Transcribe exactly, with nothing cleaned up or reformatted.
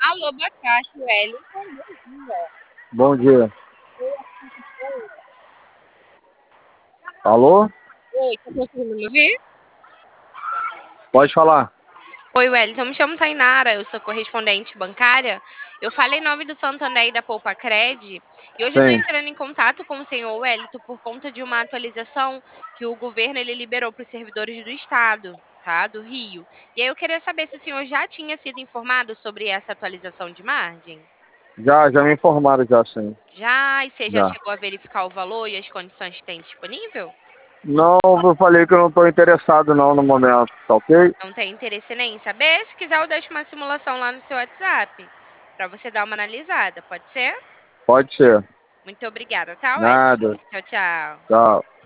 Alô, boa tarde, Wellington. Bom dia. Bom dia. Oi, Alô? oi, tá conseguindo me ouvir? Pode falar. Oi, Wellington. Me chamo Tainara, eu sou correspondente bancária. Eu falei em nome do Santander e da Poupa Cred, e hoje eu estou Sim. entrando em contato com o senhor Wellington por conta de uma atualização que o governo ele liberou para os servidores do Estado, tá? Do Rio. E aí eu queria saber se o senhor já tinha sido informado sobre essa atualização de margem? Já, já me informaram já, sim. Já? E você já Já. chegou a verificar o valor e as condições que tem disponível? Não, eu falei que eu não estou interessado não no momento, tá ok? Não tem interesse nem em saber? Se quiser, eu deixo uma simulação lá no seu WhatsApp para você dar uma analisada, pode ser? Pode ser. Muito obrigada, tá, Wellington? Nada. Tchau, tchau. Tchau.